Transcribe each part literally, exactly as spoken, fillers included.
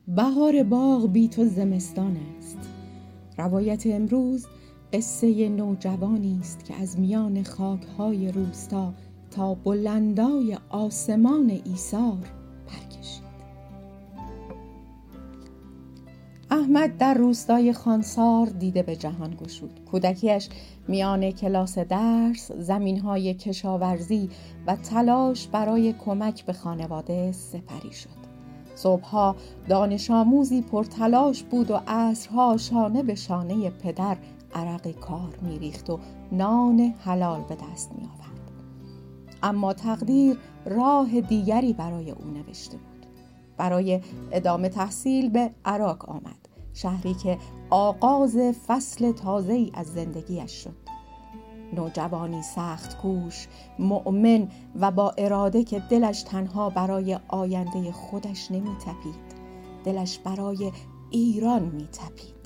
بهار باغ بی تو زمستان است. روایت امروز قصه نوجوانی است که از میان خاک‌های روستا تا بلندای آسمان ایثار برکشید. احمد در روستای خانسار دیده به جهان گشود. کودکیش میان کلاس درس، زمین‌های کشاورزی و تلاش برای کمک به خانواده سپری شد. صبحها دانش آموزی پرتلاش بود و عصرها شانه به شانه پدر عرق کار می‌ریخت و نان حلال به دست می‌آورد. اما تقدیر راه دیگری برای او نوشته بود. برای ادامه تحصیل به عراق آمد، شهری که آغاز فصل تازه‌ای از زندگیش شد. نوجوانی سخت کوش، مؤمن و با اراده که دلش تنها برای آینده خودش نمی تپید، دلش برای ایران می تپید.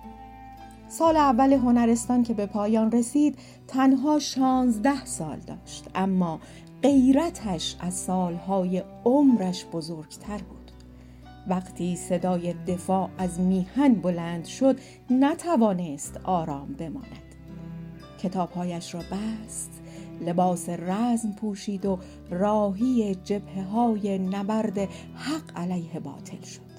سال اول هنرستان که به پایان رسید تنها شانزده سال داشت، اما غیرتش از سالهای عمرش بزرگتر بود. وقتی صدای دفاع از میهن بلند شد نتوانست آرام بماند. کتابهایش را بست، لباس رزم پوشید و راهی جبهه‌های نبرد حق علیه باطل شد.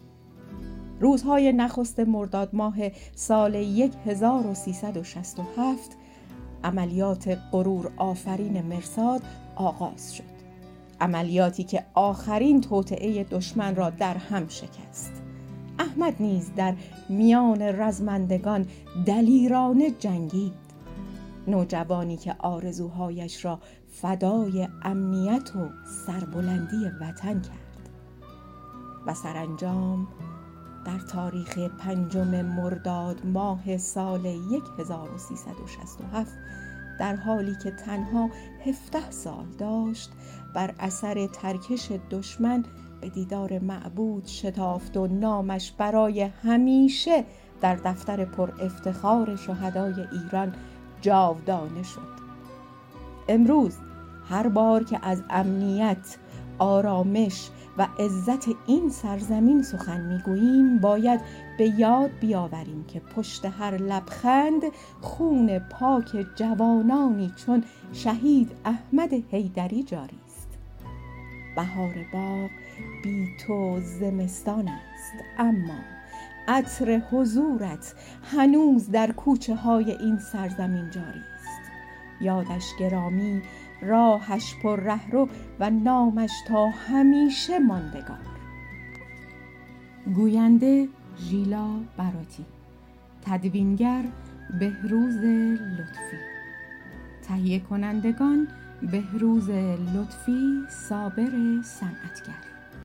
روزهای نخست مرداد ماه سال هزار و سیصد و شصت و هفت عملیات غرور آفرین مرصاد آغاز شد. عملیاتی که آخرین توطئه دشمن را در هم شکست. احمد نیز در میان رزمندگان دلیرانه جنگید. نوجوانی که آرزوهایش را فدای امنیت و سربلندی وطن کرد و سرانجام در تاریخ پنجم مرداد ماه سال هزار و سیصد و شصت و هفت در حالی که تنها هفده سال داشت بر اثر ترکش دشمن به دیدار معبود شتافت و نامش برای همیشه در دفتر پر افتخار شهدای ایران جاودانه شد. امروز هر بار که از امنیت، آرامش و عزت این سرزمین سخن میگوییم باید به یاد بیاوریم که پشت هر لبخند خون پاک جوانانی چون شهید احمد حیدری جاری است. بهار باغ بی تو زمستان است، اما عطر حضورت هنوز در کوچه های این سرزمین جاری است. یادش گرامی، راهش پر رهرو و نامش تا همیشه ماندگار. گوینده ژیلا براتی، تدوینگر بهروز لطفی، تهیه کنندگان بهروز لطفی، صابر صنعتگر.